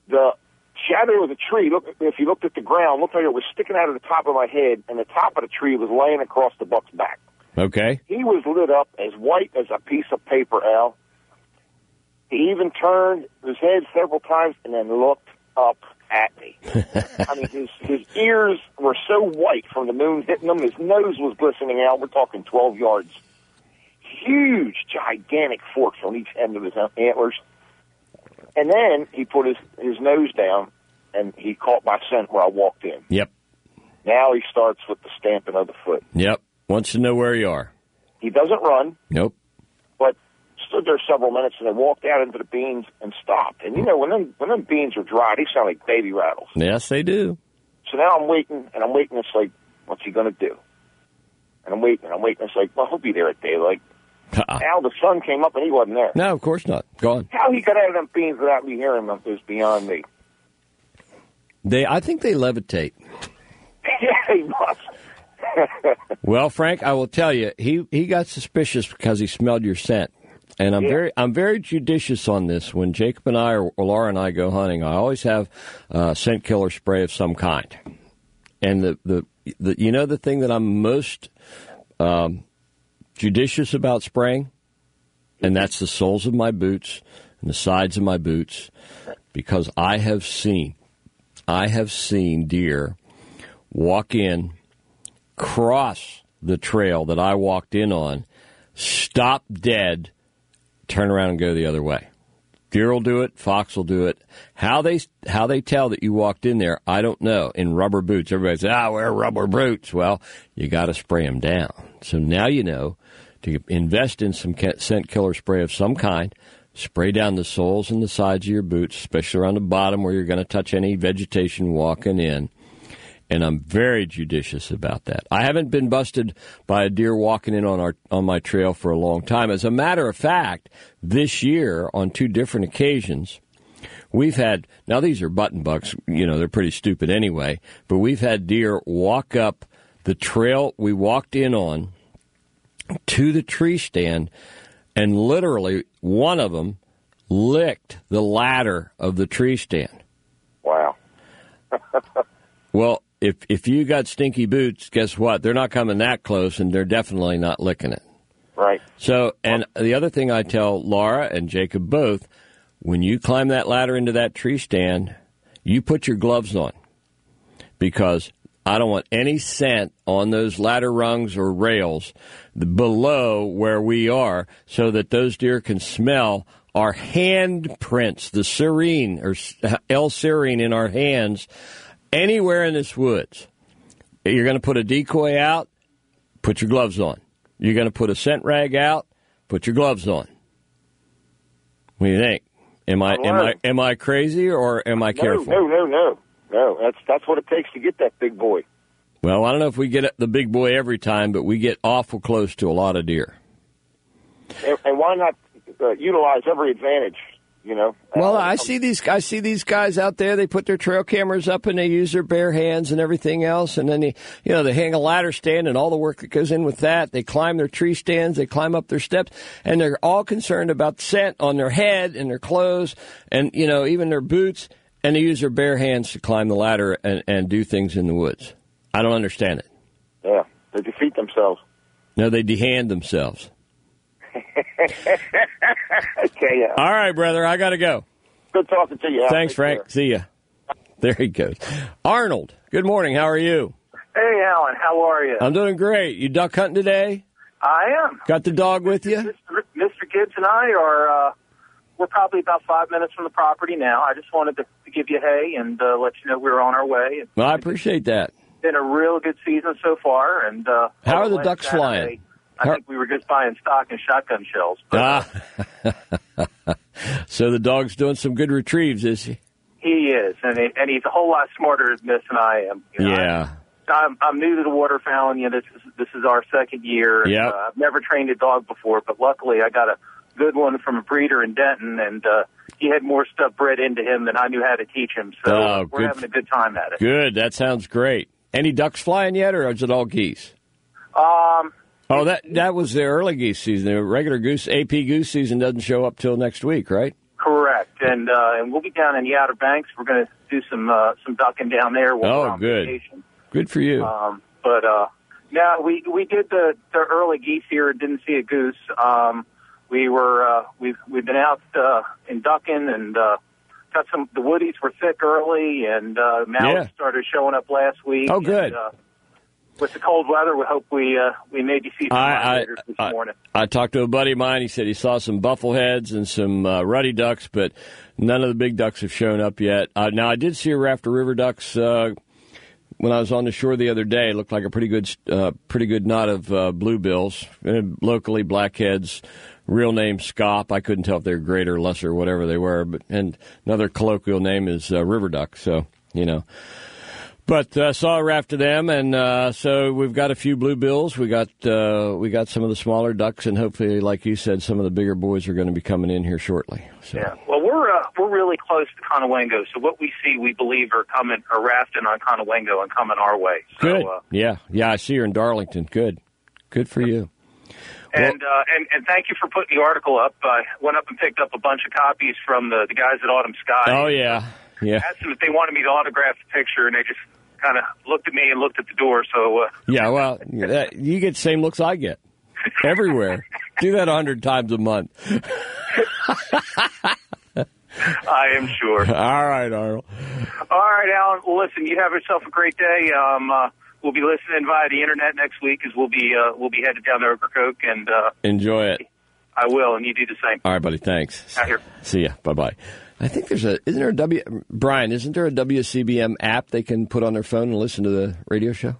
the shadow of the tree, look, if you looked at the ground, looked like it was sticking out of the top of my head, and the top of the tree was laying across the buck's back. Okay. He was lit up as white as a piece of paper, Al. He even turned his head several times and then looked up at me. I mean, his, his ears were so white from the moon hitting them. His nose was glistening out. We're talking twelve yards. Huge, gigantic forks on each end of his antlers. And then he put his, his nose down, and he caught my scent where I walked in. Yep. Now he starts with the stamping of the foot. Yep. Wants to know where you are. He doesn't run. Nope. But stood there several minutes, and then walked out into the beans and stopped. And, you know, when them, when them beans are dry, they sound like baby rattles. Yes, they do. So now I'm waiting, and I'm waiting. It's like, what's he going to do? And I'm waiting, and I'm waiting. It's like, well, he'll be there at daylight. Uh-uh. Now the sun came up, and he wasn't there. No, of course not. Go on. How he got out of them beans without me hearing them is beyond me. They, I think they levitate. Yeah, he must. Well, Frank, I will tell you, he, he got suspicious because he smelled your scent. And I'm Yeah. very I'm very judicious on this. When Jacob and I or, or Laura and I go hunting, I always have uh, scent killer spray of some kind. And the, the, the you know the thing that I'm most um, judicious about spraying? And that's the soles of my boots and the sides of my boots, because I have seen, I have seen deer walk in, cross the trail that I walked in on, stop dead, turn around and go the other way. Deer will do it. Fox will do it. How they how they tell that you walked in there, I don't know. In rubber boots, everybody says, "Ah, wear rubber boots." Well, you got to spray them down. So now you know to invest in some scent killer spray of some kind. Spray down the soles and the sides of your boots, especially around the bottom where you're going to touch any vegetation walking in. And I'm very judicious about that. I haven't been busted by a deer walking in on our on my trail for a long time. As a matter of fact, this year, on two different occasions, we've had, now these are button bucks, you know, they're pretty stupid anyway, but we've had deer walk up the trail we walked in on to the tree stand, and literally one of them licked the ladder of the tree stand. Wow. Well, if if you got stinky boots, guess what? They're not coming that close, and they're definitely not licking it. Right. So, and the other thing I tell Laura and Jacob both, when you climb that ladder into that tree stand, you put your gloves on, because I don't want any scent on those ladder rungs or rails below where we are, so that those deer can smell our handprints, the serine or L-serine in our hands, anywhere in this woods. You're going to put a decoy out, put your gloves on. You're going to put a scent rag out, put your gloves on. What do you think? Am I am I am I crazy, or am I careful? No, no, no, no. No, that's that's what it takes to get that big boy. Well, I don't know if we get the big boy every time, but we get awful close to a lot of deer. And, and why not uh, utilize every advantage? You know. Well, uh, I see these I see these guys out there. They put their trail cameras up and they use their bare hands and everything else, and then they, you know, they hang a ladder stand and all the work that goes in with that. They climb their tree stands, they climb up their steps, and they're all concerned about scent on their head and their clothes, and you know, even their boots. And they use their bare hands to climb the ladder and, and do things in the woods. I don't understand it. Yeah, they defeat themselves. No, they dehand themselves. Okay, yeah. All right, brother, I got to go. Good talking to you. Al. Thanks, Take Frank. care. See ya. There he goes. Arnold, good morning. How are you? Hey, Alan. How are you? I'm doing great. You duck hunting today? I am. Got the dog with you? Mister Mister Gibbs and I are, uh, we're probably about five minutes from the property now. I just wanted to, to give you hay and uh, let you know we're on our way. It's Well, I appreciate that. been a real good season so far. And uh, How are the last ducks Saturday, flying? I How- think we were just buying stock and shotgun shells. But, Ah. So the dog's doing some good retrieves, is he? He is, and, he, and he's a whole lot smarter than this than I am. You know, Yeah. I'm, I'm new to the waterfowling. You know, this is this is our second year. And, Yep. uh, I've never trained a dog before, but luckily I got a good one from a breeder in Denton, and uh, he had more stuff bred into him than I knew how to teach him. So Oh, we're good. having a good time at it. Good. That sounds great. Any ducks flying yet, or is it all geese? Um, Oh, that that was the early geese season. The regular goose, A P goose season doesn't show up till next week, right? correct. and uh, and we'll be down in the Outer Banks. We're going to do some uh, some ducking down there. While Oh, we're on good. vacation. Good for you. Um, but uh, no, we we did the, the early geese here. Didn't see a goose. Um, we were uh, we've we've been out uh, in ducking and uh, got some. The woodies were thick early, and uh, mallards Yeah. started showing up last week. Oh, good. And, uh, with the cold weather, we hope we uh, we maybe see some I, I, migrators this I, morning. I talked to a buddy of mine. He said he saw some buffleheads and some uh, ruddy ducks, but none of the big ducks have shown up yet. Uh, now, I did see a raft of river ducks uh, when I was on the shore the other day. It looked like a pretty good, uh, pretty good knot of uh, bluebills, uh, locally blackheads. Real name Scop. I couldn't tell if they were greater or lesser or whatever they were. But and another colloquial name is uh, river duck. So you know. But uh, saw a raft of them, and uh, so we've got a few bluebills. We got uh, we got some of the smaller ducks, and hopefully, like you said, some of the bigger boys are going to be coming in here shortly. So. Yeah. Well, we're uh, we're really close to Conewango, so what we see, we believe, are coming, are rafting on Conewango and coming our way. So, Good. Uh, yeah. Yeah, I see her in Darlington. Good. Good for you. And, uh, and and thank you for putting the article up. I went up and picked up a bunch of copies from the, the guys at Autumn Sky. Oh, yeah. Yeah. Asked them if they wanted me to autograph the picture, and they just kind of looked at me and looked at the door. So uh, Yeah, well, that, you get the same looks I get everywhere. Do that a hundred times a month. I am sure. All right, Arnold. All right, Alan. Well, listen, you have yourself a great day. Um, uh, we'll be listening via the internet next week, as we'll be uh, we'll be headed down to Ocracoke, and uh, Enjoy it. I will, and you do the same. All right, buddy. Thanks. Out here. See ya. Bye bye. I think there's a isn't there a W Brian? Isn't there a W C B M app they can put on their phone and listen to the radio show?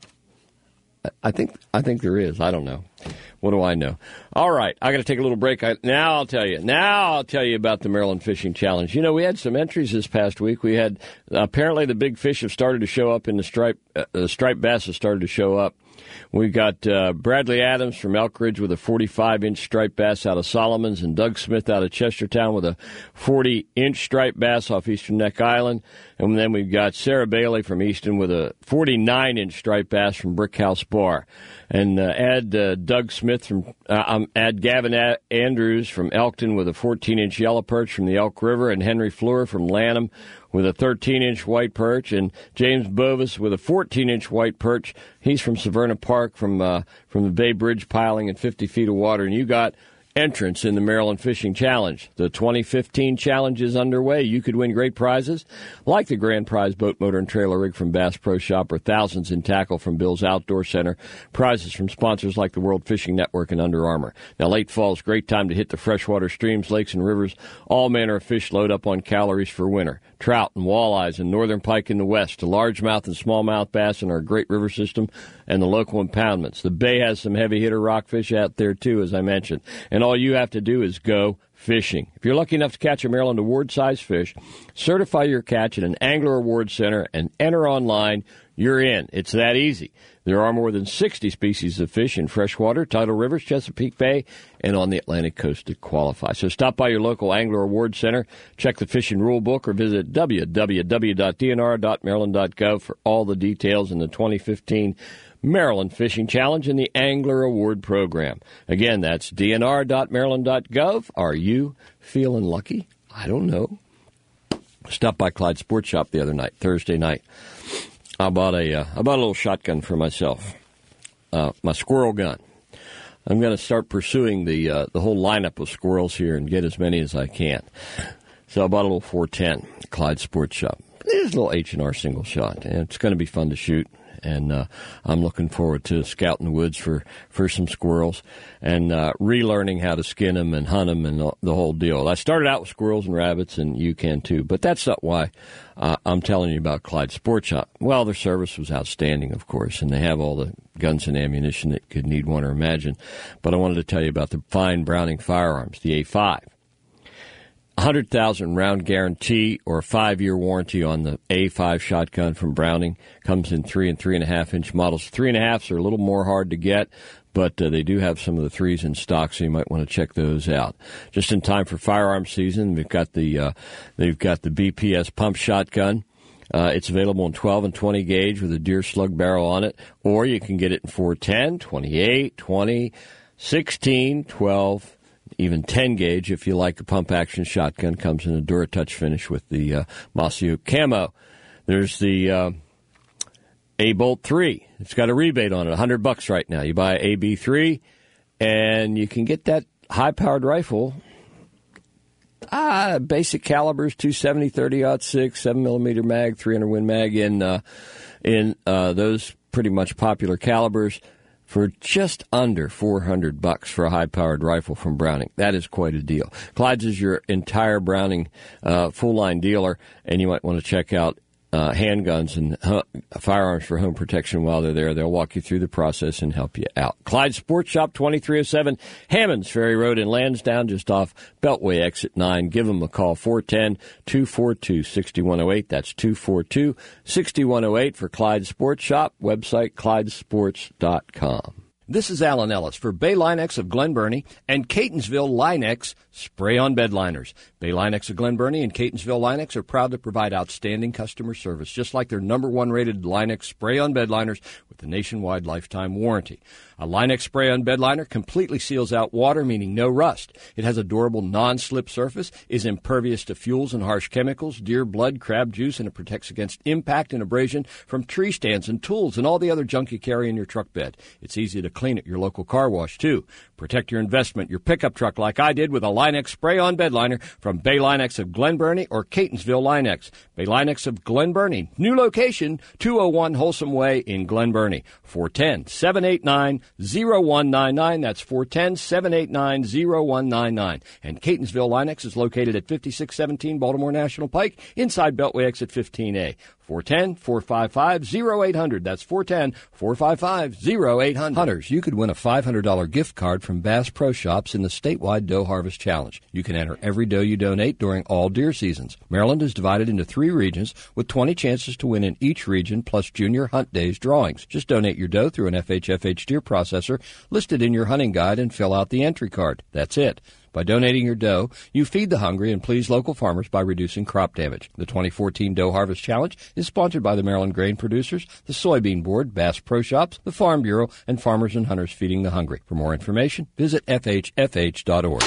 I think I think there is. I don't know. What do I know? All right, I got to take a little break. I, now I'll tell you. Now I'll tell you about the Maryland Fishing Challenge. You know, we had some entries this past week. We had apparently the big fish have started to show up in the stripe. Uh, the striped bass have started to show up. We got uh, Bradley Adams from Elk Ridge with a forty-five inch striped bass out of Solomons, and Doug Smith out of Chestertown with a forty inch striped bass off Eastern Neck Island. And then we've got Sarah Bailey from Easton with a forty-nine inch striped bass from Brickhouse Bar. And uh, add uh, Doug Smith from, uh, um, add Gavin A- Andrews from Elkton with a fourteen inch yellow perch from the Elk River, and Henry Fleur from Lanham with a thirteen inch white perch, and James Bovis with a fourteen inch white perch. He's from Severna Park from uh, from the Bay Bridge piling in fifty feet of water. And you got entrance in the Maryland Fishing Challenge. The twenty fifteen challenge is underway. You could win great prizes like the grand prize boat, motor, and trailer rig from Bass Pro Shop, or thousands in tackle from Bill's Outdoor Center. Prizes from sponsors like the World Fishing Network and Under Armour. Now, late fall is a great time to hit the freshwater streams, lakes, and rivers. All manner of fish load up on calories for winter. Trout and walleyes and northern pike in the west, to largemouth and smallmouth bass in our great river system, and the local impoundments. The bay has some heavy hitter rockfish out there too, as I mentioned. And all you have to do is go fishing. If you're lucky enough to catch a Maryland award-sized fish, certify your catch at an Angler Award Center and enter online. You're in. It's that easy. There are more than sixty species of fish in freshwater, tidal rivers, Chesapeake Bay, and on the Atlantic coast that qualify. So stop by your local Angler Award Center, check the fishing rule book, or visit w w w dot d n r dot maryland dot gov for all the details in the twenty fifteen Maryland Fishing Challenge and the Angler Award Program. Again, that's d n r dot maryland dot gov. Are you feeling lucky? I don't know. Stopped by Clyde Sports Shop the other night, Thursday night. I bought a, uh, I bought a little shotgun for myself, uh, my squirrel gun. I'm going to start pursuing the uh, the whole lineup of squirrels here and get as many as I can. So I bought a little four ten, Clyde Sports Shop. It's a little H and R single shot, and it's going to be fun to shoot. And uh, I'm looking forward to scouting the woods for, for some squirrels and uh, relearning how to skin them and hunt them and the whole deal. I started out with squirrels and rabbits, and you can too. But that's not why uh, I'm telling you about Clyde Sports Shop. Well, their service was outstanding, of course, and they have all the guns and ammunition that could need one or imagine. But I wanted to tell you about the fine Browning firearms, the A five. one hundred thousand round guarantee or a five-year warranty on the A five shotgun from Browning. Comes in three and three and a half inch models. Three and a halfs are a little more hard to get, but uh, they do have some of the threes in stock, so you might want to check those out. Just in time for firearm season, we've got the uh, they've got the B P S pump shotgun. Uh, it's available in twelve and twenty gauge with a deer slug barrel on it, or you can get it in four ten, twenty-eight, twenty, sixteen, twelve. even ten gauge if you like a pump-action shotgun. Comes in a DuraTouch finish with the uh, Mossy Oak camo. There's the uh, A-Bolt three. It's got a rebate on it, one hundred bucks right now. You buy A B three, and you can get that high-powered rifle. Ah, basic calibers, two seventy, thirty aught six, seven millimeter mag, three hundred Win Mag in, uh, in uh, those pretty much popular calibers for just under four hundred bucks for a high-powered rifle from Browning. That is quite a deal. Clyde's is your entire Browning uh, full-line dealer, and you might want to check out Uh, handguns and uh, firearms for home protection while they're there. They'll walk you through the process and help you out. Clyde Sports Shop, twenty-three oh seven Hammonds Ferry Road in Lansdowne, just off Beltway Exit nine. Give them a call, four one zero, two four two, six one zero eight. That's two four two, six one zero eight for Clyde Sports Shop. Website, clyde sports dot com. This is Alan Ellis for Bay Linex of Glen Burnie and Catonsville Linex spray-on bed liners. Bay Linex of Glen Burnie and Catonsville Linex are proud to provide outstanding customer service, just like their number one rated Linex spray-on bed liners with the nationwide lifetime warranty. A Linex spray-on bed liner completely seals out water, meaning no rust. It has a durable non-slip surface, is impervious to fuels and harsh chemicals, deer blood, crab juice, and it protects against impact and abrasion from tree stands and tools and all the other junk you carry in your truck bed. It's easy to clean at your local car wash, too. Protect your investment, your pickup truck, like I did with a Linex spray-on bed liner from Bay Linex of Glen Burnie or Catonsville Linex. Bay Linex of Glen Burnie. New location, two oh one Wholesome Way in Glen Burnie. four one zero, seven eight nine, zero one nine nine. That's four one zero, seven eight nine, zero one nine nine. And Catonsville Linex is located at fifty-six seventeen Baltimore National Pike, inside Beltway Exit fifteen A. four one zero, four five five, zero eight zero zero. That's four one zero, four five five, zero eight zero zero. Hunters, you could win a five hundred dollars gift card from Bass Pro Shops in the statewide Doe Harvest Challenge. You can enter every doe you donate during all deer seasons. Maryland is divided into three regions with twenty chances to win in each region, plus Junior Hunt Days drawings. Just donate your doe through an F H F H deer processor listed in your hunting guide and fill out the entry card. That's it. By donating your doe, you feed the hungry and please local farmers by reducing crop damage. The twenty fourteen Doe Harvest Challenge is sponsored by the Maryland Grain Producers, the Soybean Board, Bass Pro Shops, the Farm Bureau, and Farmers and Hunters Feeding the Hungry. For more information, visit F H F H dot org.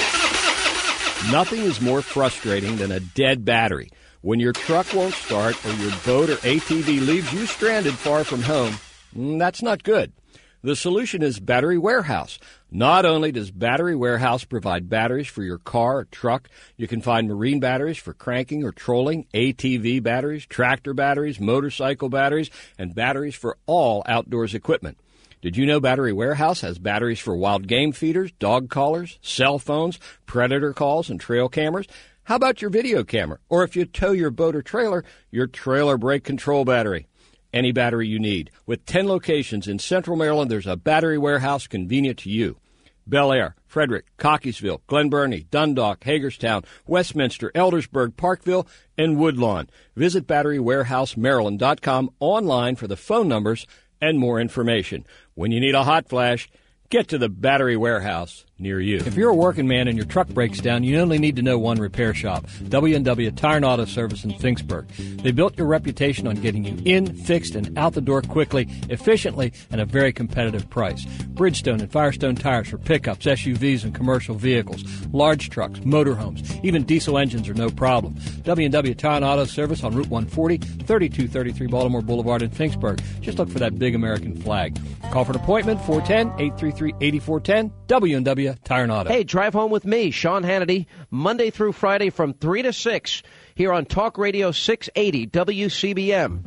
Nothing is more frustrating than a dead battery. When your truck won't start or your boat or A T V leaves you stranded far from home, that's not good. The solution is Battery Warehouse. Not only does Battery Warehouse provide batteries for your car or truck, you can find marine batteries for cranking or trolling, A T V batteries, tractor batteries, motorcycle batteries, and batteries for all outdoors equipment. Did you know Battery Warehouse has batteries for wild game feeders, dog collars, cell phones, predator calls, and trail cameras? How about your video camera? Or if you tow your boat or trailer, your trailer brake control battery. Any battery you need. With ten locations in Central Maryland, there's a Battery Warehouse convenient to you. Bel Air, Frederick, Cockeysville, Glen Burnie, Dundalk, Hagerstown, Westminster, Eldersburg, Parkville, and Woodlawn. Visit battery warehouse maryland dot com online for the phone numbers and more information. When you need a hot flash, get to the Battery Warehouse near you. If you're a working man and your truck breaks down, you only need to know one repair shop, W and W Tire and Auto Service in Finksburg. They built your reputation on getting you in, fixed, and out the door quickly, efficiently, and a very competitive price. Bridgestone and Firestone tires for pickups, S U Vs, and commercial vehicles, large trucks, motorhomes, even diesel engines are no problem. W and W Tire and Auto Service on Route one forty, thirty-two thirty-three Baltimore Boulevard in Finksburg. Just look for that big American flag. Call for an appointment, four one zero, eight three three, eight four one zero, W and W Tire and Auto. Hey, drive home with me, Sean Hannity, Monday through Friday from three to six here on Talk Radio six eighty W C B M.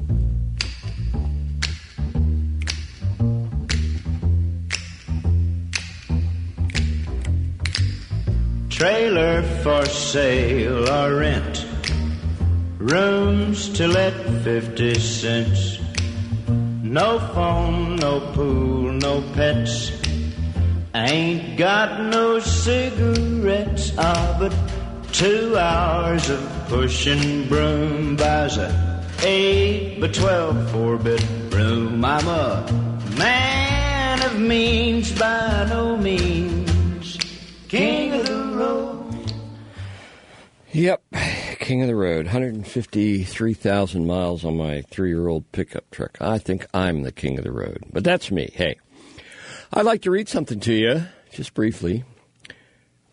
Trailer for sale or rent, rooms to let fifty cents. No phone, no pool, no pets. Ain't got no cigarettes, ah, but two hours of pushing broom buys a eight by twelve four-bedroom. I'm a man of means by no means, king of the road. Yep, king of the road. one hundred fifty-three thousand miles on my three-year-old pickup truck. I think I'm the king of the road, but that's me. Hey. I'd like to read something to you, just briefly.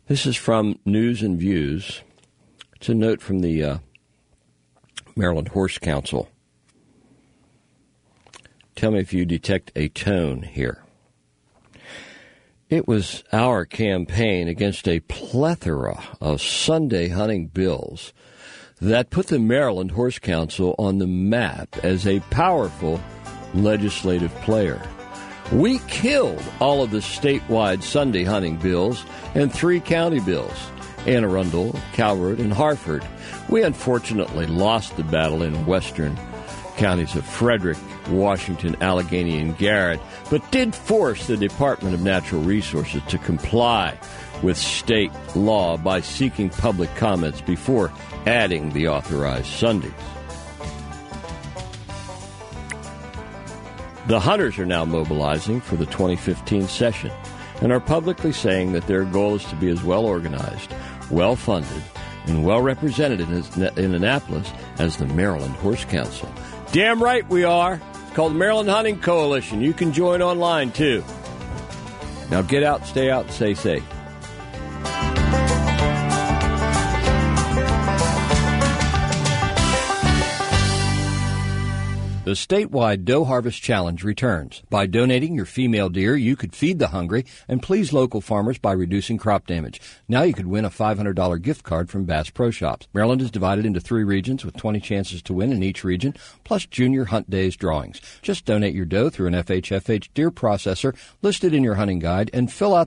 This is from News and Views. It's a note from the uh, Maryland Horse Council. Tell me if you detect a tone here. It was our campaign against a plethora of Sunday hunting bills that put the Maryland Horse Council on the map as a powerful legislative player. We killed all of the statewide Sunday hunting bills and three county bills, Anne Arundel, Calvert, and Harford. We unfortunately lost the battle in western counties of Frederick, Washington, Allegheny, and Garrett, but did force the Department of Natural Resources to comply with state law by seeking public comments before adding the authorized Sundays. The hunters are now mobilizing for the twenty fifteen session and are publicly saying that their goal is to be as well organized, well funded, and well represented in, in Annapolis as the Maryland Horse Council. Damn right we are. It's called the Maryland Hunting Coalition. You can join online, too. Now get out, stay out, and stay safe. The statewide Doe Harvest Challenge returns. By donating your female deer, you could feed the hungry and please local farmers by reducing crop damage. Now you could win a five hundred dollars gift card from Bass Pro Shops. Maryland is divided into three regions with twenty chances to win in each region, plus Junior Hunt Days drawings. Just donate your doe through an F H F H deer processor listed in your hunting guide and fill out